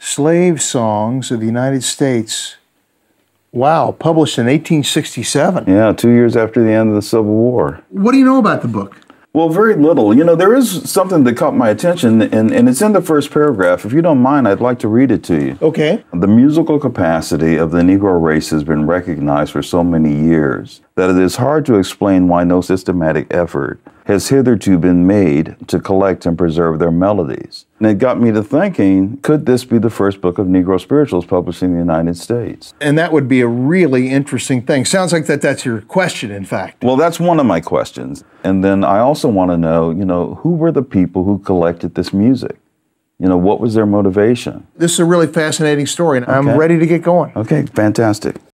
Slave Songs of the United States. Wow, published in 1867. Yeah, 2 years after the end of the Civil War. What do you know about the book? Well, very little. You know, there is something that caught my attention, and it's in the first paragraph. If you don't mind, I'd like to read it to you. Okay. The musical capacity of the Negro race has been recognized for so many years that it is hard to explain why no systematic effort has hitherto been made to collect and preserve their melodies. And it got me to thinking, could this be the first book of Negro spirituals published in the United States? And that would be a really interesting thing. Sounds like that's your question, in fact. Well, that's one of my questions. And then I also want to know, who were the people who collected this music? What was their motivation? This is a really fascinating story, and I'm ready to get going. Okay, fantastic.